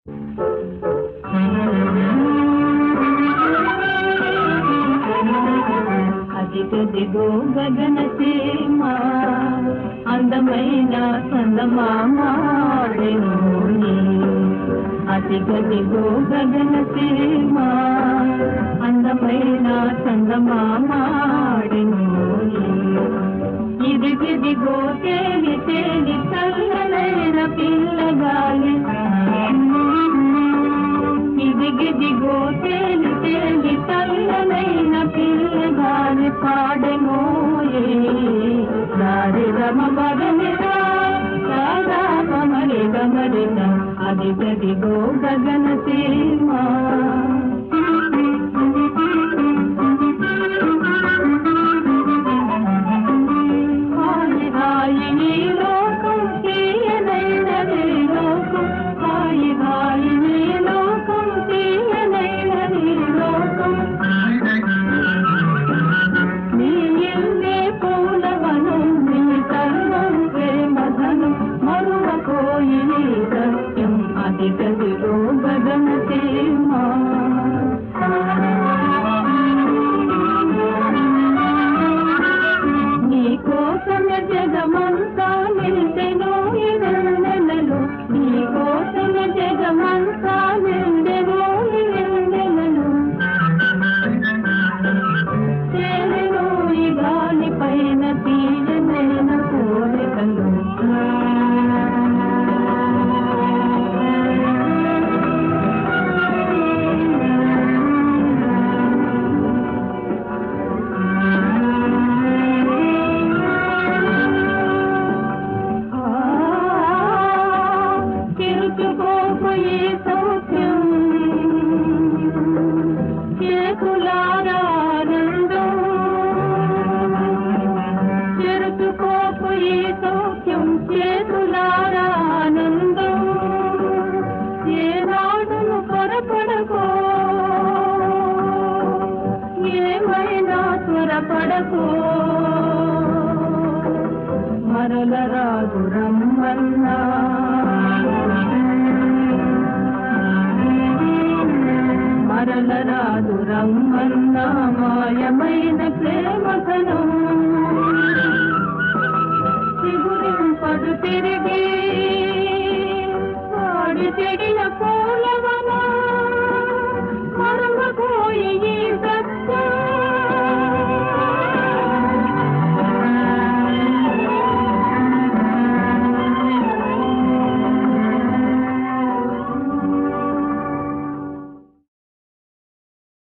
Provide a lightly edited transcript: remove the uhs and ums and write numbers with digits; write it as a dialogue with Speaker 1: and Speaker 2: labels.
Speaker 1: అదిగదిగో గగన సీమ అందమైన చందమామాడెను అదిగదిగో గగన సీమ అందమైన చందమామాడెను ఇదిగిదిగో తేలి తేలి చల్లనైన పిల్లగాలి ఇదిగిదిగో తేలి తేలి చల్లనైన పిల్లగాలి పాడెనోయే దారి రమ బగనిరా రాధా కమరి గమరిత అదిగదిగో గగన సీమ అదిగదిగో గగన సీమ నీ కోసమే జగమంతా నిండెను ఈ నెలలు నీ కోసమే జగమంతా నిండెను ఈ నెలలు చేరెను ఈ గాలి పైన తీయనైన కోరికలు పడకో మరల రాదు రమ్మన్నా మరల రాదు రమ్మన్నా మాయమైన ప్రేమకను చిగురింపడు తిరిగి వాడి చెడిన పూల